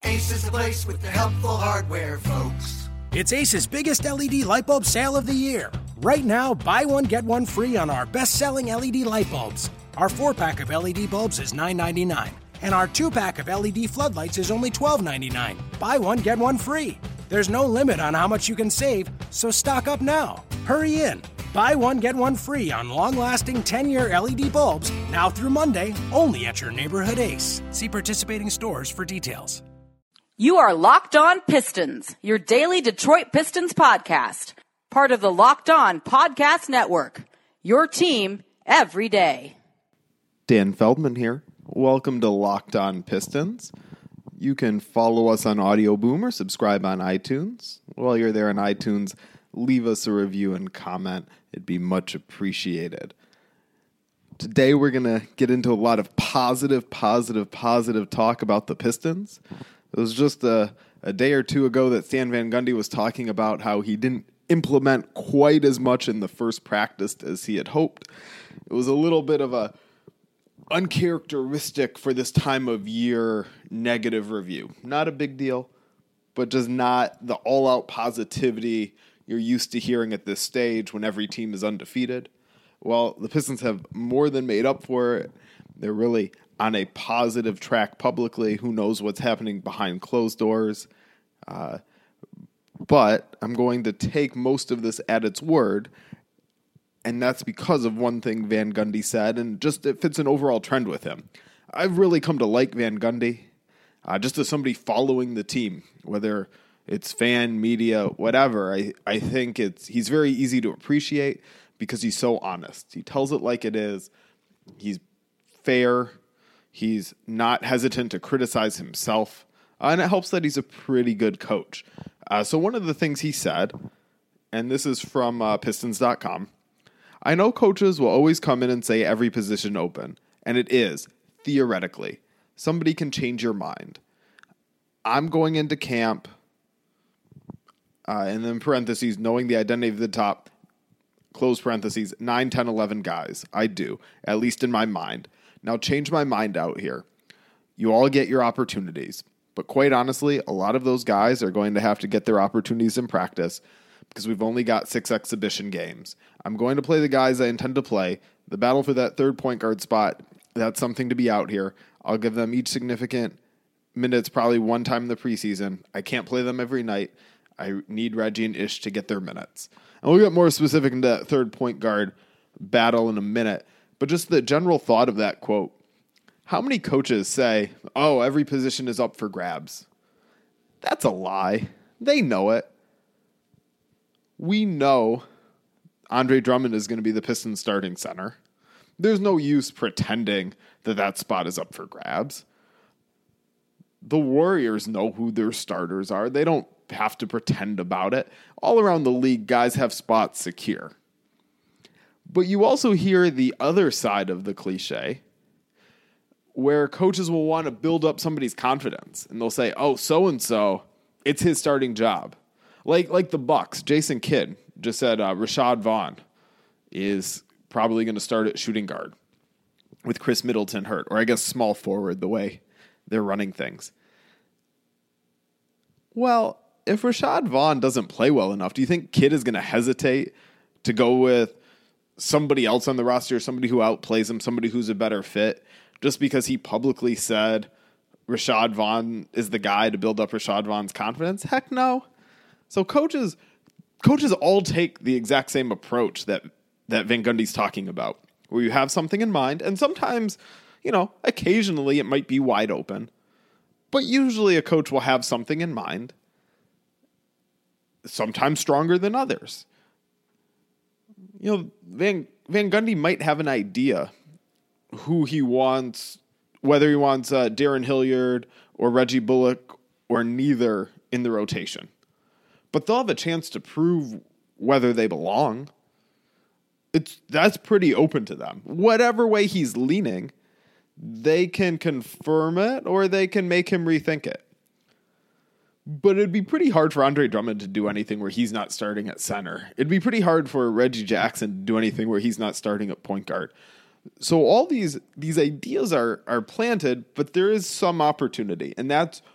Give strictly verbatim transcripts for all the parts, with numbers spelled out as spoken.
Ace is the place with the helpful hardware, folks. It's Ace's biggest L E D light bulb sale of the year. Right now, buy one, get one free on our best-selling L E D light bulbs. Our four-pack of L E D bulbs is nine ninety-nine, and our two-pack of L E D floodlights is only twelve ninety-nine. Buy one, get one free. There's no limit on how much you can save, so stock up now. Hurry in. Buy one, get one free on long-lasting ten-year L E D bulbs, now through Monday, only at your neighborhood Ace. See participating stores for details. You are Locked On Pistons, your daily Detroit Pistons podcast. Part of the Locked On Podcast Network, your team every day. Dan Feldman here. Welcome to Locked On Pistons. You can follow us on Audio Boom or subscribe on iTunes. While you're there on iTunes, leave us a review and comment. It'd be much appreciated. Today we're going to get into a lot of positive, positive, positive talk about the Pistons. It was just a, a day or two ago that Stan Van Gundy was talking about how he didn't implement quite as much in the first practice as he had hoped. It was a little bit of a uncharacteristic for this time of year negative review. Not a big deal, but just not the all-out positivity you're used to hearing at this stage when every team is undefeated. Well, the Pistons have more than made up for it. They're really on a positive track publicly. Who knows what's happening behind closed doors? Uh, but I'm going to take most of this at its word, and that's because of one thing Van Gundy said, and just it fits an overall trend with him. I've really come to like Van Gundy, uh, just as somebody following the team, whether it's fan, media, whatever. I, I think it's he's very easy to appreciate because he's so honest. He tells it like it is. He's fair. He's not hesitant to criticize himself. Uh, and it helps that he's a pretty good coach. Uh, so one of the things he said, and this is from uh, Pistons dot com, I know coaches will always come in and say every position open. And it is, theoretically. Somebody can change your mind. I'm going into camp... Uh, and then parentheses, knowing the identity of the top, close parentheses, nine, ten, eleven guys. I do, at least in my mind. Now change my mind out here. You all get your opportunities. But quite honestly, a lot of those guys are going to have to get their opportunities in practice because we've only got six exhibition games. I'm going to play the guys I intend to play. The battle for that third point guard spot, that's something to be out here. I'll give them each significant minutes probably one time in the preseason. I can't play them every night. I need Reggie and Ish to get their minutes. And we'll get more specific into that third point guard battle in a minute. But just the general thought of that quote. How many coaches say, oh, every position is up for grabs? That's a lie. They know it. We know Andre Drummond is going to be the Pistons starting center. There's no use pretending that that spot is up for grabs. The Warriors know who their starters are. They don't have to pretend about it. All around the league, guys have spots secure. But you also hear the other side of the cliche, where coaches will want to build up somebody's confidence, and they'll say, oh, so-and-so, it's his starting job. Like like the Bucks, Jason Kidd just said uh, Rashad Vaughn is probably going to start at shooting guard with Chris Middleton hurt, or I guess small forward, the way they're running things. Well, if Rashad Vaughn doesn't play well enough, do you think Kidd is going to hesitate to go with somebody else on the roster, somebody who outplays him, somebody who's a better fit, just because he publicly said Rashad Vaughn is the guy to build up Rashad Vaughn's confidence? Heck no. So coaches coaches all take the exact same approach that, that Van Gundy's talking about, where you have something in mind, and sometimes, you know, occasionally it might be wide open, but usually a coach will have something in mind, sometimes stronger than others. You know, Van, Van Gundy might have an idea who he wants, whether he wants uh, Darren Hilliard or Reggie Bullock or neither in the rotation. But they'll have a chance to prove whether they belong. It's that's pretty open to them. Whatever way he's leaning, they can confirm it or they can make him rethink it. But it'd be pretty hard for Andre Drummond to do anything where he's not starting at center. It'd be pretty hard for Reggie Jackson to do anything where he's not starting at point guard. So all these these ideas are are planted, but there is some opportunity, and that's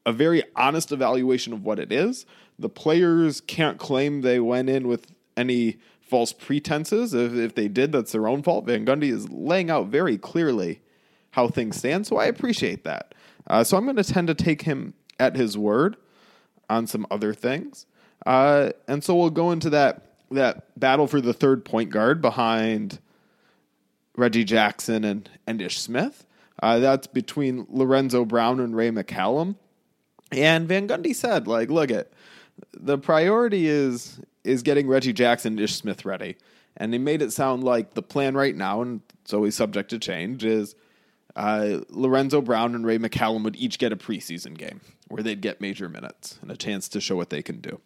a very honest evaluation of what it is. The players can't claim they went in with any false pretenses. If, if they did, that's their own fault. Van Gundy is laying out very clearly how things stand, so I appreciate that. Uh, so I'm going to tend to take him at his word on some other things. Uh, and so we'll go into that that battle for the third point guard behind Reggie Jackson and, and Ish Smith. Uh, that's between Lorenzo Brown and Ray McCallum. And Van Gundy said, like, look at the priority is is getting Reggie Jackson and Ish Smith ready. And he made it sound like the plan right now, and it's always subject to change, is uh, Lorenzo Brown and Ray McCallum would each get a preseason game where they'd get major minutes and a chance to show what they can do.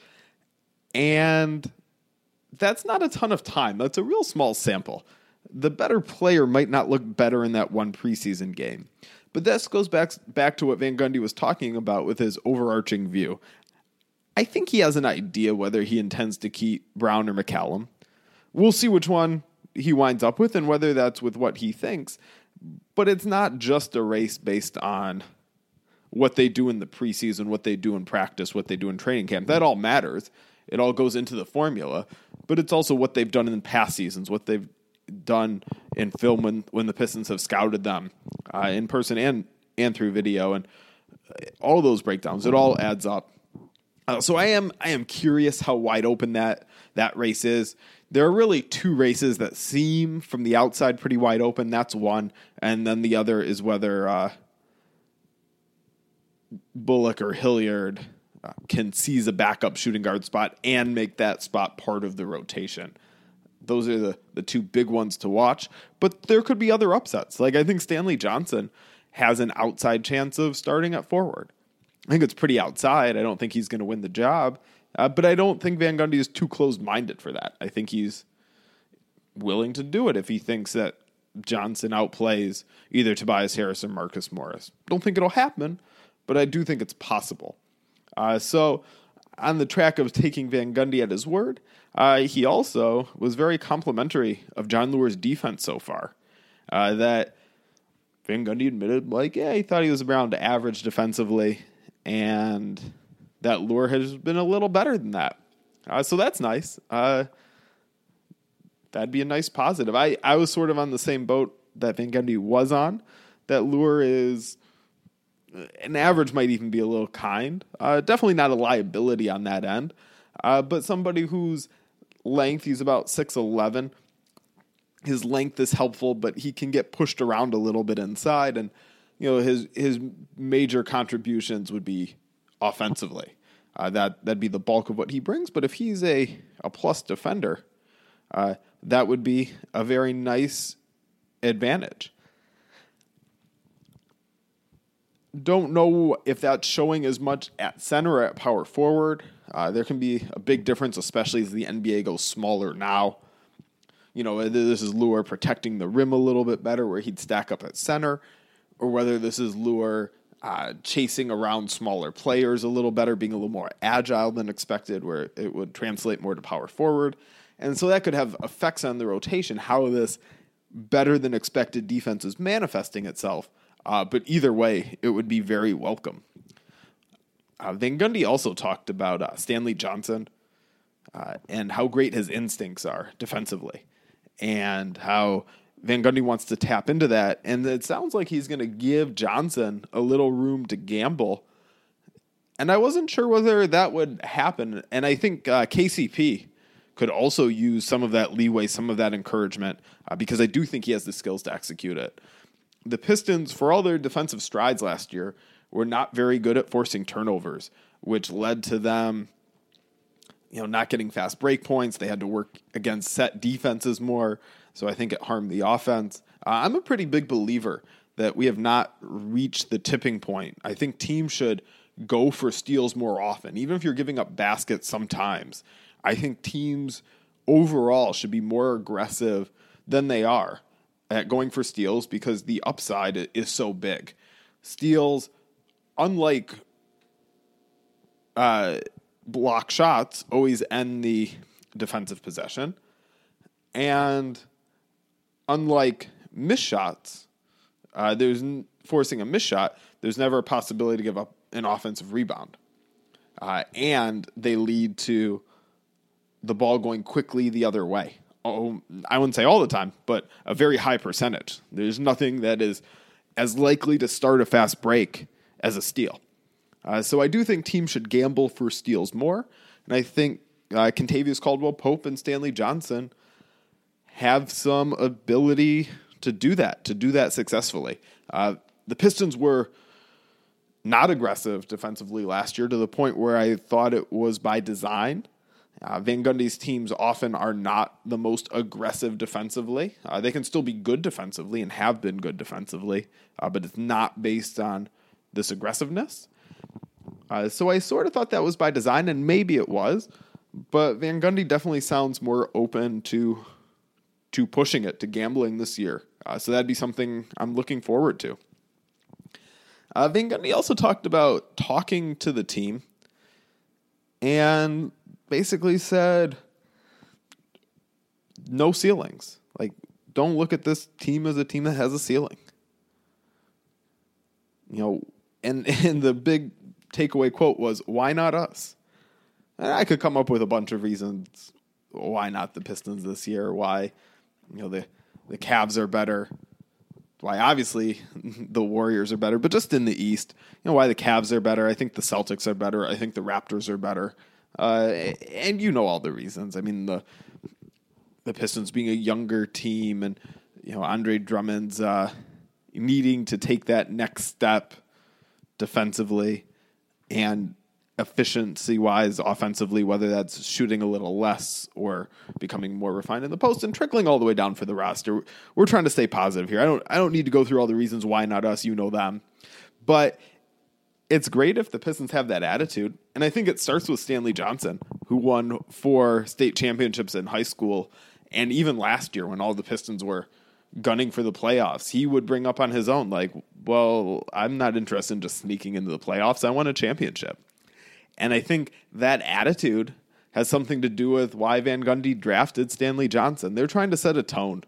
And that's not a ton of time. That's a real small sample. The better player might not look better in that one preseason game. But this goes back, back to what Van Gundy was talking about with his overarching view. I think he has an idea whether he intends to keep Brown or McCallum. We'll see which one he winds up with and whether that's with what he thinks. But it's not just a race based on what they do in the preseason, what they do in practice, what they do in training camp. That all matters. It all goes into the formula. But it's also what they've done in past seasons, what they've done in film when, when the Pistons have scouted them uh, in person and, and through video, and all those breakdowns. It all adds up. Uh, so I am I am curious how wide open that that race is. There are really two races that seem from the outside pretty wide open. That's one, and then the other is whether uh, Bullock or Hilliard uh, can seize a backup shooting guard spot and make that spot part of the rotation. Those are the, the two big ones to watch. But there could be other upsets. Like, I think Stanley Johnson has an outside chance of starting at forward. I think it's pretty outside. I don't think he's going to win the job. Uh, but I don't think Van Gundy is too closed-minded for that. I think he's willing to do it if he thinks that Johnson outplays either Tobias Harris or Marcus Morris. Don't think it'll happen, but I do think it's possible. Uh, so on the track of taking Van Gundy at his word, uh, he also was very complimentary of Jon Lewer's defense so far. Uh, that Van Gundy admitted, like, yeah, he thought he was around average defensively, and that Lewer has been a little better than that. Uh, so that's nice. Uh, that'd be a nice positive. I, I was sort of on the same boat that Van Gundy was on, that Lewer is an average might even be a little kind. Uh, definitely not a liability on that end, uh, but somebody whose length, he's about six eleven. His length is helpful, but he can get pushed around a little bit inside, and you know his his major contributions would be offensively. Uh, that that'd be the bulk of what he brings. But if he's a a plus defender, uh, that would be a very nice advantage. Don't know if that's showing as much at center or at power forward. Uh, there can be a big difference, especially as the N B A goes smaller now. You know, whether this is Lewer protecting the rim a little bit better where he'd stack up at center, or whether this is Lewer uh, chasing around smaller players a little better, being a little more agile than expected, where it would translate more to power forward. And so that could have effects on the rotation, how this better than expected defense is manifesting itself. Uh, but either way, it would be very welcome. Uh, Van Gundy also talked about uh, Stanley Johnson uh, and how great his instincts are defensively, and how Van Gundy wants to tap into that. And it sounds like he's going to give Johnson a little room to gamble. And I wasn't sure whether that would happen. And I think uh, K C P could also use some of that leeway, some of that encouragement, uh, because I do think he has the skills to execute it. The Pistons, for all their defensive strides last year, were not very good at forcing turnovers, which led to them, you know, not getting fast break points. They had to work against set defenses more, so I think it harmed the offense. Uh, I'm a pretty big believer that we have not reached the tipping point. I think teams should go for steals more often, even if you're giving up baskets sometimes. I think teams overall should be more aggressive than they are at going for steals, because the upside is so big. Steals, unlike uh, block shots, always end the defensive possession. And unlike missed shots, uh, there's n- forcing a missed shot, there's never a possibility to give up an offensive rebound. Uh, and they lead to the ball going quickly the other way. Oh, I wouldn't say all the time, but a very high percentage. There's nothing that is as likely to start a fast break as a steal. Uh, so I do think teams should gamble for steals more. And I think uh, Kentavious Caldwell-Pope and Stanley Johnson have some ability to do that, to do that successfully. Uh, the Pistons were not aggressive defensively last year to the point where I thought it was by design. Uh, Van Gundy's teams often are not the most aggressive defensively. Uh, they can still be good defensively and have been good defensively, uh, but it's not based on this aggressiveness. Uh, so I sort of thought that was by design, and maybe it was, but Van Gundy definitely sounds more open to to pushing it, to gambling this year. Uh, so that'd be something I'm looking forward to. Uh, Van Gundy also talked about talking to the team and basically said no ceilings. Like, don't look at this team as a team that has a ceiling. You know, and, and the big takeaway quote was, why not us? And I could come up with a bunch of reasons why not the Pistons this year, why, you know, the, the Cavs are better, why obviously the Warriors are better, but just in the East, you know, why the Cavs are better. I think the Celtics are better. I think the Raptors are better. Uh, and you know all the reasons. I mean, the the Pistons being a younger team and, you know, Andre Drummond's uh, needing to take that next step defensively and efficiency-wise offensively, whether that's shooting a little less or becoming more refined in the post and trickling all the way down for the roster. We're trying to stay positive here. I don't I don't need to go through all the reasons why not us. You know them. But it's great if the Pistons have that attitude. And I think it starts with Stanley Johnson, who won four state championships in high school. And even last year when all the Pistons were gunning for the playoffs, he would bring up on his own, like, well, I'm not interested in just sneaking into the playoffs. I want a championship. And I think that attitude has something to do with why Van Gundy drafted Stanley Johnson. They're trying to set a tone.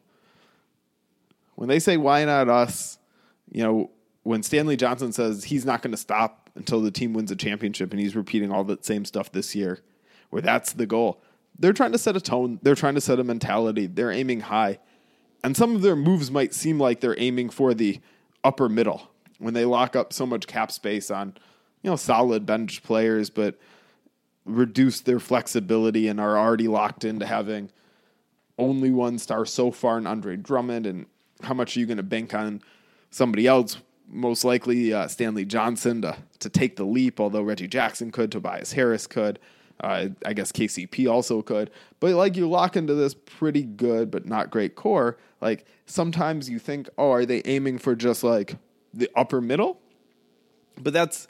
When they say, why not us, you know, when Stanley Johnson says he's not going to stop until the team wins a championship, and he's repeating all that same stuff this year, where that's the goal, they're trying to set a tone. They're trying to set a mentality. They're aiming high. And some of their moves might seem like they're aiming for the upper middle when they lock up so much cap space on, you know, solid bench players, but reduce their flexibility and are already locked into having only one star so far in Andre Drummond. And how much are you going to bank on somebody else? Most likely uh, Stanley Johnson to, to take the leap, although Reggie Jackson could, Tobias Harris could. Uh, I guess K C P also could. But like you lock into this pretty good but not great core, like sometimes you think, oh, are they aiming for just like the upper middle? But that's,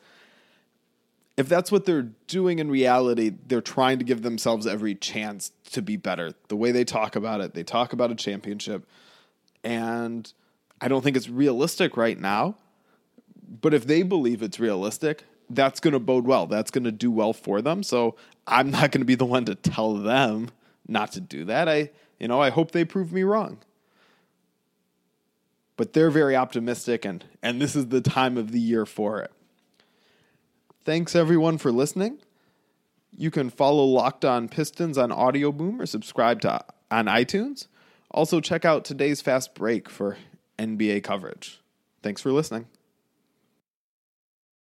if that's what they're doing in reality, they're trying to give themselves every chance to be better. The way they talk about it, they talk about a championship. And I don't think it's realistic right now. But if they believe it's realistic, that's going to bode well. That's going to do well for them. So I'm not going to be the one to tell them not to do that. I, you know, I hope they prove me wrong. But they're very optimistic, and, and this is the time of the year for it. Thanks, everyone, for listening. You can follow Locked On Pistons on Audio Boom or subscribe to on iTunes. Also, check out today's Fast Break for N B A coverage. Thanks for listening.